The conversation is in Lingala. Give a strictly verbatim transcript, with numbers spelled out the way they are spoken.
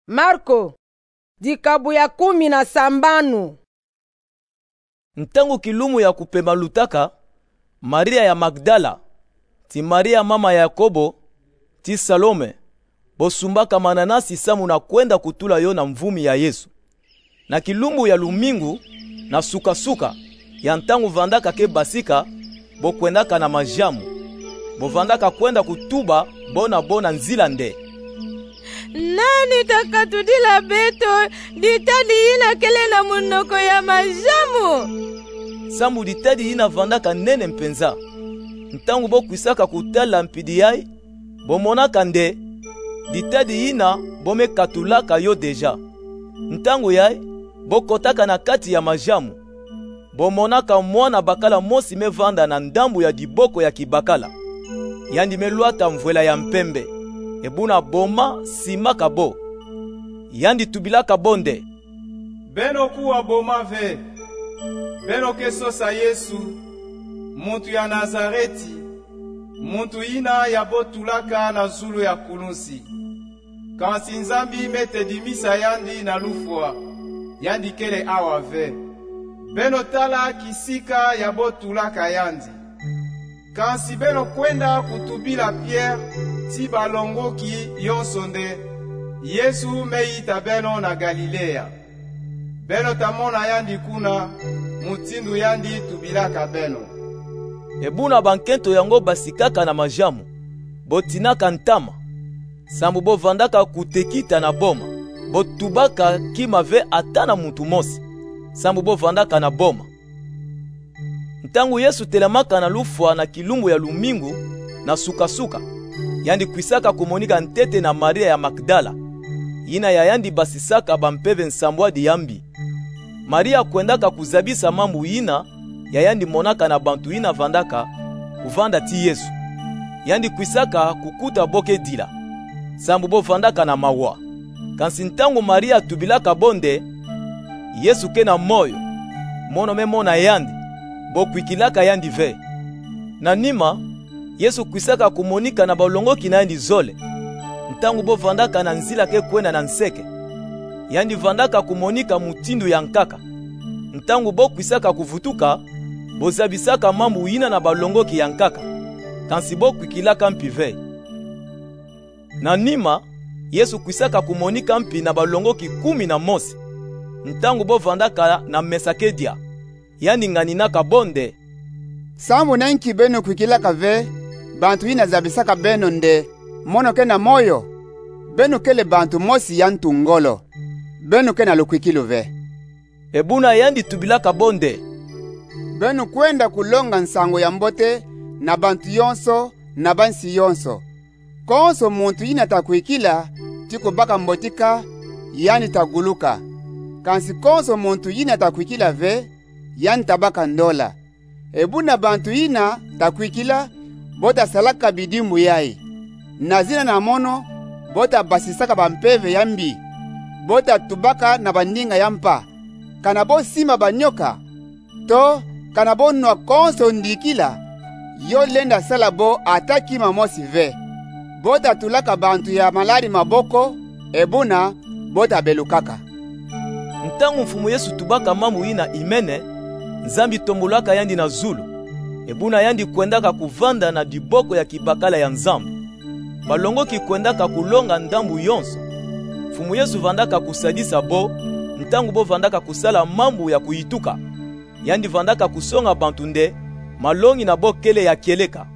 Marko dikabu ya kumi na sambanu. Ntangu kilumu ya kupema lutaka, Maria ya Magdala, ti Maria mama ya Yakobo, ti Salome, bosumbaka mananasi samu na kwenda kutula yo na mvumi ya Yesu. Na kilumbu ya lumingu na suka-suka ya ntangu vandaka ke basika, bo kwendaka na majamu, bo vandaka kwenda kutuba bona bona nzila nde. Nani takatudila beto ditadi ina kele na munoko ya majamu? Sambu ditadi ina vandaka nene mpenza. Ntangu bo kwisaka kutala mpidi yai, bo monaka nde, ditadi ina bo me katulaka yo deja. Ntangu yai, bo kotaka na kati ya majamu, bo monaka mwana bakala mosi me vanda na ndambu ya diboko ya kibakala. Yandi me luata mvwela ya mpembe. Ebuna boma simaka bo. Yandi tubilaka bonde. Beno kuwa boma ve. Beno kesosa Yesu. Muntu ya Nazareti. Muntu ina ya botulaka na zulu ya kulusi. Kansi nzambi mete dimisa yandi na lufwa. Yandi kele awa ve. Beno tala kisika ya botulaka yandi. Kansi beno kwenda kutubila Pierre ti balongoki yonsonde, Yesu meita beno na Galilea. Beno tamona yandi kuna, mutindu yandi tubilaka beno. Ebuna bankento yango basikaka na majamu, botinaka ntama, sambu bo vandaka kutekita na boma, botubaka kimave atana mutu mosi, sambu bo vandaka na boma. Ntangu Yesu telemaka na lufwa na kilumbu ya lumingu na suka-suka, yandi kwisaka kumonika ntete na Maria ya Magdala, ina ya yandi basisaka bampeve nsambwa di yambi. Maria kwendaka kuzabisa mambu ina ya yandi monaka na bantu ina vandaka kuvanda ti Yesu. Yandi kwisaka kukuta boke dila, sambu bo vandaka na mawa. Kansi ntangu Maria tubilaka bonde, Yesu ke na moyo, mono me mona yandi, bo kwikilaka yandi ve. Na nima, Yesu kwisaka kumonika na balongoki na yandi zole. Ntangu bo vandaka na nzila ke kwenda na nseke, yandi vandaka kumonika mutindu ya nkaka. Ntangu bo kwisaka kuvutuka, bo zabisaka mambu ina na balongoki ya nkaka, kansi bo kwikilaka mpi ve. Na nima, Yesu kwisaka kumonika mpi na balongoki kumi na mosi. Ntangu bo vandaka na mesakedia, yandi nganinaka bonde. Sambu nenki beno kwikilaka ve, bantu ina zabisaka beno nde, mono ke na moyo, beno kele bantu mosi yantu ngolo, beno ke na lukwikilu ve. Ebuna yandi tubilaka bonde. Beno kwenda kulonga nsango ya mbote, na bantu yonso, na bansi yonso. Konso muntu ina takwikila, tiko baka mbotika, yani taguluka. Kansi konso muntu ina takwikila ve, yani tabaka ndola. Ebuna bantu ina takwikila, bota salaka bidimbu yai. Nazina na mono, bota basisaka bampeve yambi. Bota tubaka na bandinga yampa. Kanabo sima banyoka. To, kanabo nwa konso ndikila. Yo lenda salabo ataki mamosi ve. Bota tulaka bantu ya malari maboko, ebuna bota belukaka. Ntangu mfumu Yesu tubaka mamu ina imene, Nzambi tombolaka yandi na zulu. Ebuna yandi kwendaka kuvanda na diboko ya kibakala ya Nzambu. Balongoki kwendaka kulonga ndambu yonso. Fumu Yesu vandaka kusadisa bo, ntangu bo vandaka kusala mambu ya kuyituka. Yandi vandaka kusonga bantu nde, malongi na bo kele ya kieleka.